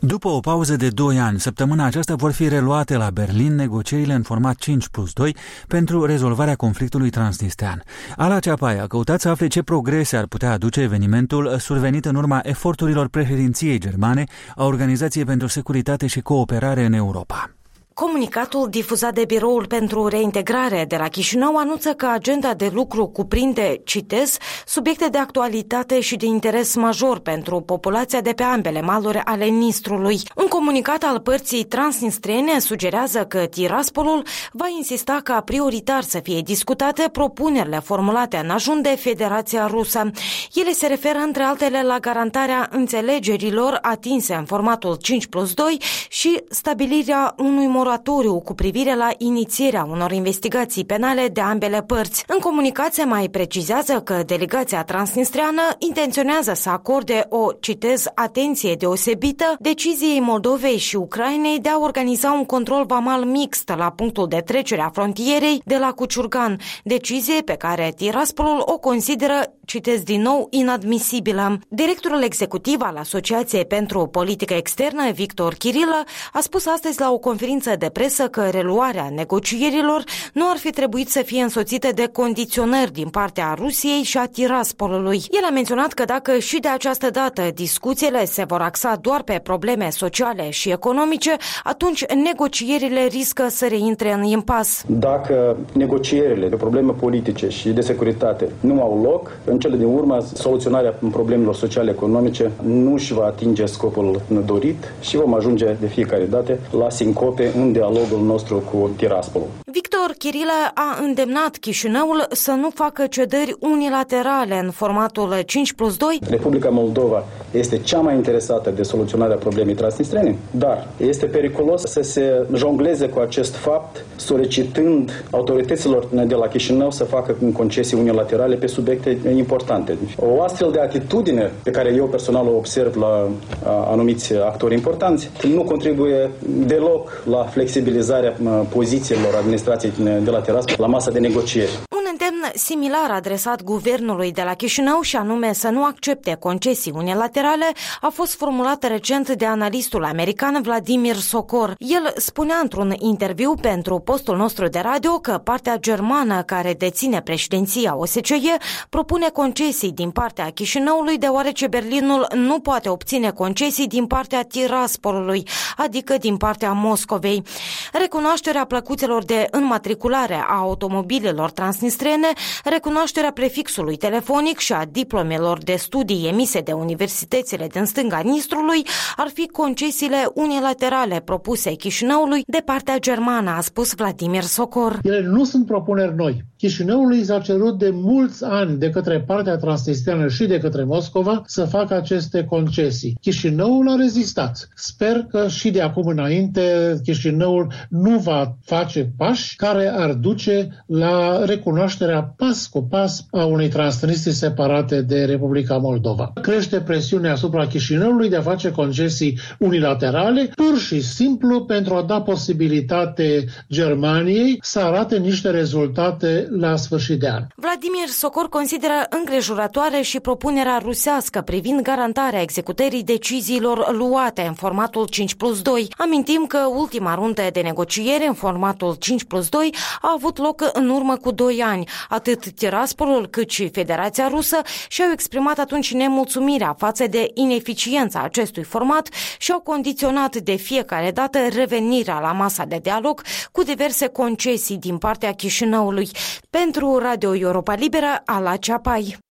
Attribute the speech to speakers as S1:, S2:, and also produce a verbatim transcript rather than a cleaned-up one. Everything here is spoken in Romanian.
S1: După o pauză de doi ani, săptămâna aceasta vor fi reluate la Berlin negocierile în format cinci plus doi pentru rezolvarea conflictului transnistrean. Ala Ceapai a căutat să afle ce progrese ar putea aduce evenimentul survenit în urma eforturilor președinției germane a Organizației pentru Securitate și Cooperare în Europa.
S2: Comunicatul difuzat de Biroul pentru Reintegrare de la Chișinău anunță că agenda de lucru cuprinde, citez, subiecte de actualitate și de interes major pentru populația de pe ambele maluri ale Nistrului. Un comunicat al părții transnistrene sugerează că Tiraspolul va insista ca prioritar să fie discutate propunerile formulate în ajun de Federația Rusă. Ele se referă între altele la garantarea înțelegerilor atinse în formatul cinci plus doi și stabilirea unui moratoriu cu privire la inițierea unor investigații penale de ambele părți. În comunicat se mai precizează că delegația transnistreană intenționează să acorde o, citez, atenție deosebită deciziei Moldovei și Ucrainei de a organiza un control vamal mixt la punctul de trecere a frontierei de la Cuciurgan, decizie pe care Tiraspolul o consideră, citez din nou, inadmisibilă. Directorul executiv al Asociației pentru Politică Externă, Victor Chirilă, a spus astăzi la o conferință de presă că reluarea negocierilor nu ar fi trebuit să fie însoțită de condiționări din partea Rusiei și a Tiraspolului. El a menționat că dacă și de această dată discuțiile se vor axa doar pe probleme sociale și economice, atunci negocierile riscă să reintre în impas.
S3: Dacă negocierile de probleme politice și de securitate nu au loc, în cele din urmă, soluționarea problemelor sociale economice nu își va atinge scopul dorit și vom ajunge de fiecare dată la sincope în dialogul nostru cu Tiraspolul.
S2: Victor Chirilă a îndemnat Chișinăul să nu facă cedări unilaterale în formatul cinci plus doi.
S3: Republica Moldova este cea mai interesată de soluționarea problemei transnistrene, dar este periculos să se jongleze cu acest fapt, solicitând autorităților de la Chișinău să facă concesii unilaterale pe subiecte importante. O astfel de atitudine pe care eu personal o observ la anumiți actori importanți nu contribuie deloc la flexibilizarea pozițiilor administrației de la Tiraspol la masa de negocieri.
S2: Un îndemn similar adresat guvernului de la Chișinău și anume să nu accepte concesii unilaterale a fost formulat recent de analistul american Vladimir Sokor. El spunea într-un interviu pentru postul nostru de radio că partea germană care deține președinția O S C E propune concesii din partea Chișinăului deoarece Berlinul nu poate obține concesii din partea Tiraspolului, adică din partea Moscovei. Recunoașterea plăcuțelor de înmatriculare a automobilelor transnistrene, recunoașterea prefixului telefonic și a diplomelor de studii emise de universitățile din stânga Nistrului ar fi concesiile unilaterale propuse Chișinăului de partea germană, a spus Vladimir Sokor.
S4: Ele nu sunt propuneri noi. Chișinăului s-a cerut de mulți ani de către partea transnistreană și de către Moscova să facă aceste concesii. Chișinăul a rezistat. Sper că și de acum înainte Chișinăul nu va face pași care ar duce la recunoașterea pas cu pas a unei Transnistrii separate de Republica Moldova. Crește presiunea asupra Chișinăului de a face concesii unilaterale, pur și simplu pentru a da posibilitate Germaniei să arate niște rezultate la sfârșit de an.
S2: Vladimir Sokor consideră îngrijorătoare și propunerea rusească privind garantarea executării deciziilor luate în formatul cinci plus doi. Amintim că ultima rundă de negociere în formatul cinci plus doi a avut loc în urmă cu doi ani. Atât Tiraspolul cât și Federația Rusă și-au exprimat atunci nemulțumirea față de ineficiența acestui format și au condiționat de fiecare dată revenirea la masa de dialog cu diverse concesii din partea Chișinăului. Pentru Radio Europa Liberă, Ala Ceapai.